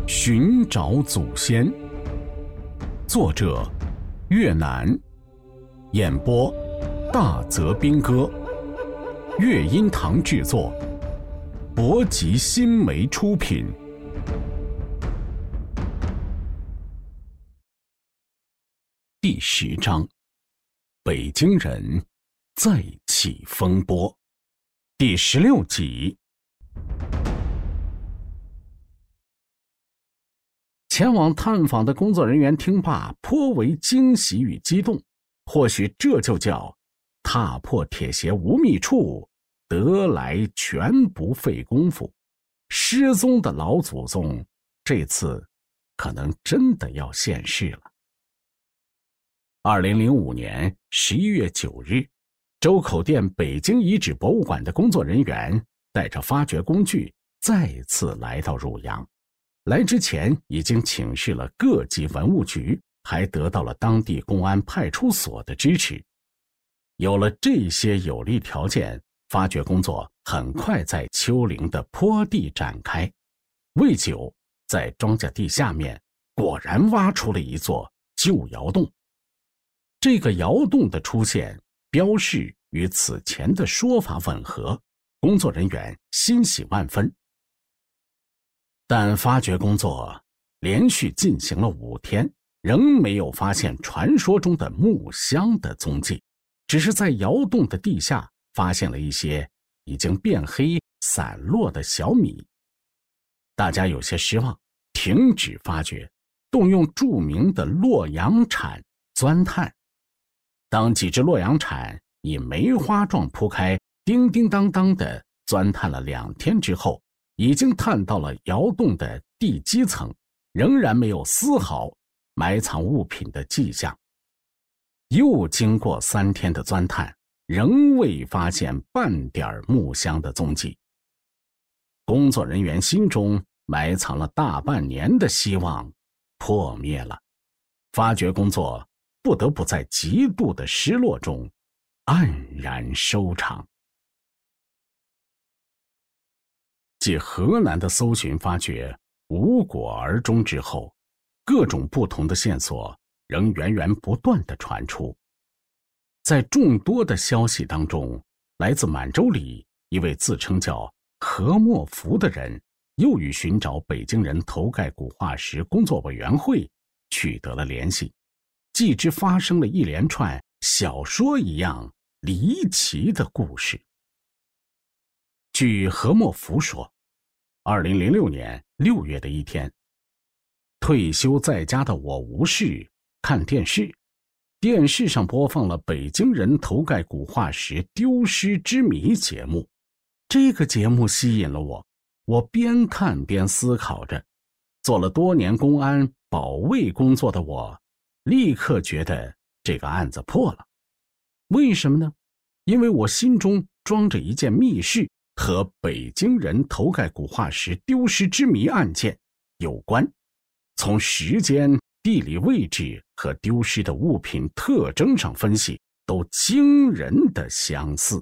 寻找祖先，作者越南，演播大泽兵哥，乐音堂制作，博吉新媒出品。第10章，北京人再起风波，第16集。前往探访的工作人员听罢颇为惊喜与激动，或许这就叫踏破铁鞋无觅处，得来全不费工夫。失踪的老祖宗这次可能真的要现世了。2005年11月9日，周口店北京遗址博物馆的工作人员带着发掘工具再次来到汝阳。来之前已经请示了各级文物局，还得到了当地公安派出所的支持。有了这些有利条件，发掘工作很快在丘陵的坡地展开。未久，在庄稼地下面果然挖出了一座旧窑洞。这个窑洞的出现标示与此前的说法吻合，工作人员欣喜万分。但发掘工作连续进行了5天，仍没有发现传说中的木箱的踪迹，只是在窑洞的地下发现了一些已经变黑散落的小米。大家有些失望，停止发掘，动用著名的洛阳铲钻探。当几只洛阳铲以梅花状铺开，叮叮当当地钻探了2天之后，已经探到了窑洞的地基层，仍然没有丝毫埋藏物品的迹象。又经过3天的钻探，仍未发现半点木箱的踪迹。工作人员心中埋藏了大半年的希望破灭了，发掘工作不得不在极度的失落中黯然收场。继河南的搜寻发掘无果而终之后，各种不同的线索仍源源不断地传出。在众多的消息当中，来自满洲里一位自称叫何莫福的人，又与寻找北京人头盖骨化石工作委员会取得了联系，继之发生了一连串小说一样离奇的故事。据何莫福说，2006年6月的一天，退休在家的我无事看电视，电视上播放了北京人头盖骨化石丢失之谜节目。这个节目吸引了我，我边看边思考着。做了多年公安保卫工作的我，立刻觉得这个案子破了。为什么呢？因为我心中装着一件密事，和北京人头盖骨化石丢失之谜案件有关，从时间、地理位置和丢失的物品特征上分析，都惊人的相似。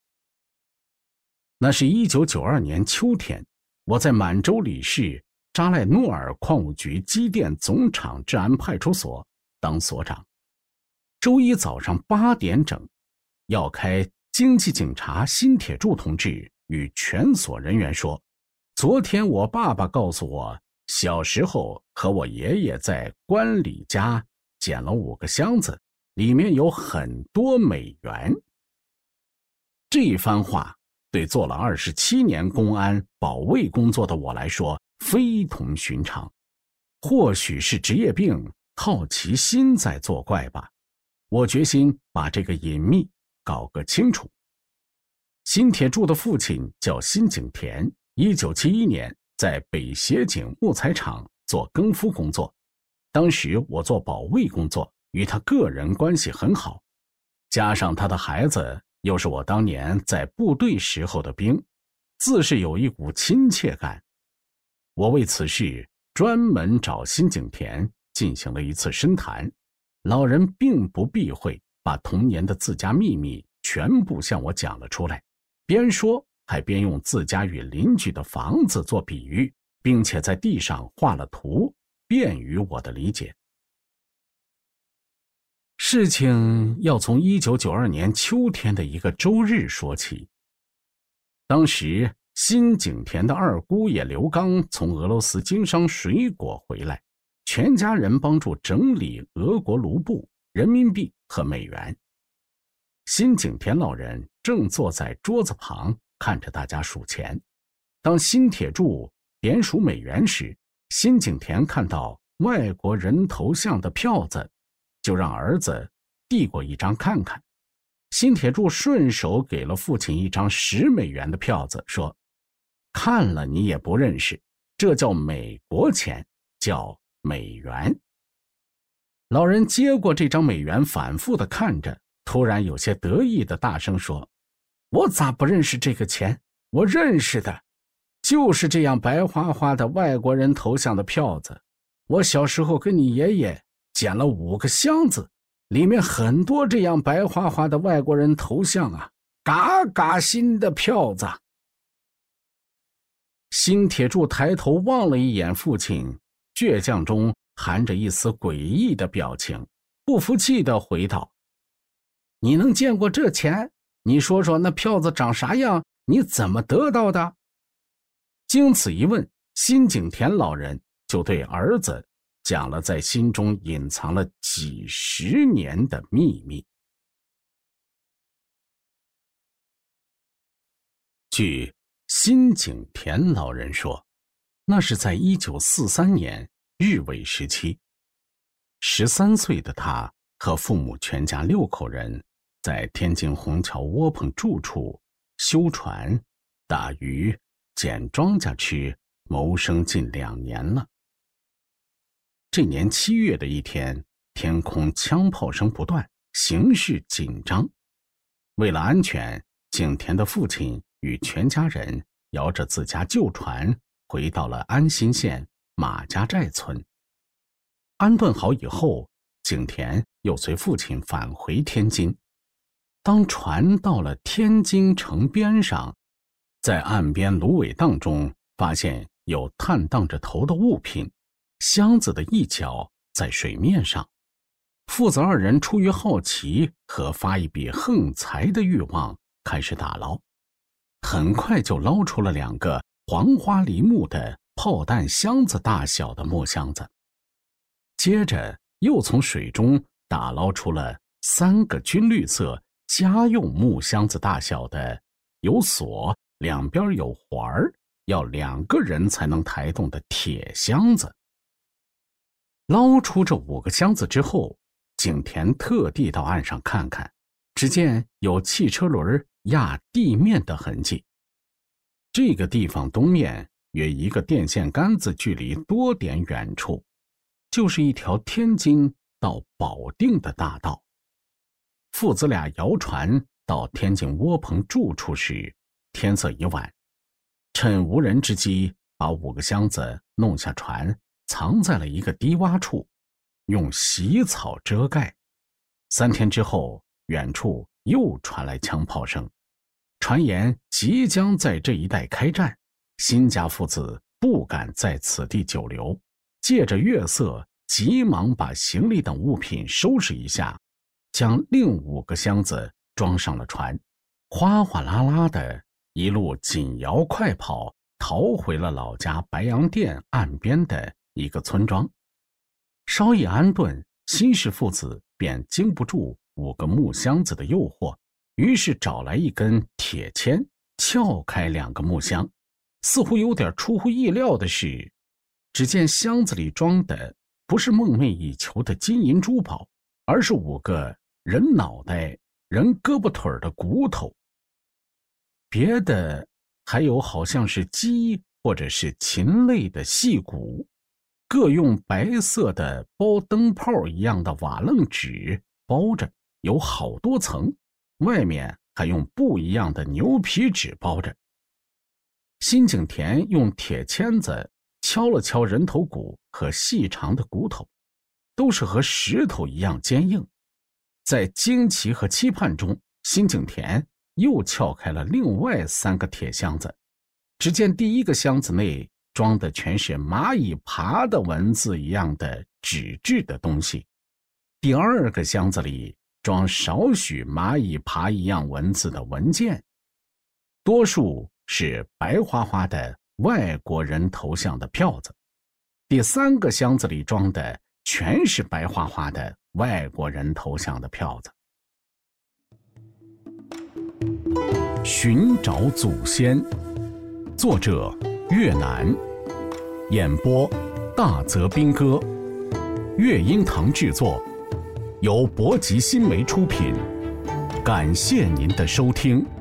那是1992年秋天，我在满洲里市扎赖诺尔矿务局机电总厂治安派出所当所长。周一早上8点整，要开经济警察辛铁柱同志与全所人员说，昨天我爸爸告诉我，小时候和我爷爷在关里家捡了5个箱子，里面有很多美元。这番话对做了27年公安保卫工作的我来说非同寻常，或许是职业病，好奇心在作怪吧。我决心把这个隐秘搞个清楚。辛铁柱的父亲叫辛景田，1971年在北协井木材厂做更夫工作。当时我做保卫工作，与他个人关系很好，加上他的孩子又是我当年在部队时候的兵，自是有一股亲切感。我为此事专门找辛景田进行了一次深谈，老人并不避讳，把童年的自家秘密全部向我讲了出来，边说还边用自家与邻居的房子做比喻， 并且在地上画了图，便于我的理解。事情要从1992年秋天的一个周日说起。当时新井田的二姑爷刘刚从俄罗斯经商水果回来，全家人帮助整理俄国卢布、人民币和美元。新井田老人正坐在桌子旁看着大家数钱。当新铁柱点数美元时，新井田看到外国人头像的票子，就让儿子递过一张看看。新铁柱顺手给了父亲一张10美元的票子，说：“看了你也不认识，这叫美国钱，叫美元。”老人接过这张美元，反复地看着，突然有些得意地大声说：“我咋不认识这个钱？我认识的，就是这样白花花的外国人头像的票子。我小时候跟你爷爷捡了5个箱子，里面很多这样白花花的外国人头像啊，嘎嘎新的票子。”新铁柱抬头望了一眼父亲，倔强中含着一丝诡异的表情，不服气地回道：“你能见过这钱？你说说那票子长啥样？你怎么得到的？”经此一问，新井田老人就对儿子讲了在心中隐藏了几十年的秘密。据新井田老人说，那是在1943年日伪时期，13岁的他和父母全家6口人在天津虹桥窝棚住处修船、打鱼、捡庄稼吃，谋生近2年了。这年7月的一天，天空枪炮声不断，形势紧张。为了安全，井田的父亲与全家人摇着自家旧船回到了安新县马家寨村。安顿好以后，井田又随父亲返回天津。当船到了天津城边上，在岸边芦苇荡中发现有探荡着头的物品，箱子的一角在水面上。父子2人出于好奇和发一笔横财的欲望，开始打捞。很快就捞出了2个黄花梨木的炮弹箱子大小的木箱子，接着又从水中打捞出了3个军绿色家用木箱子大小的，有锁、两边有环儿，要2个人才能抬动的铁箱子。捞出这5个箱子之后，井田特地到岸上看看，只见有汽车轮压地面的痕迹。这个地方东面约1个电线杆子距离多点远处，就是一条天津到保定的大道。父子俩摇船到天津窝棚住处时，天色已晚，趁无人之机，把5个箱子弄下船，藏在了一个低洼处，用洗草遮盖。3天之后，远处又传来枪炮声，传言即将在这一带开战。新家父子不敢在此地久留，借着月色，急忙把行李等物品收拾一下，将另5个箱子装上了船，哗哗啦啦的一路紧摇快跑，逃回了老家白洋淀岸边的一个村庄。稍一安顿，新氏父子便经不住5个木箱子的诱惑，于是找来一根铁签，撬开2个木箱。似乎有点出乎意料的是，只见箱子里装的不是梦寐以求的金银珠宝，而是5个人脑袋、人胳膊腿的骨头。别的还有好像是鸡或者是禽类的细骨，各用白色的包灯泡一样的瓦楞纸包着，有好多层，外面还用不一样的牛皮纸包着。新井田用铁签子敲了敲人头骨和细长的骨头，都是和石头一样坚硬。在惊奇和期盼中，新井田又撬开了另外3个铁箱子，只见第1个箱子内装的全是蚂蚁爬的文字一样的纸质的东西，第2个箱子里装少许蚂蚁爬一样文字的文件，多数是白花花的外国人头像的票子，第3个箱子里装的全是白花花的外国人头像的票子。寻找祖先，作者越南，演播大泽兵哥，乐音堂制作，由博吉新媒出品。感谢您的收听。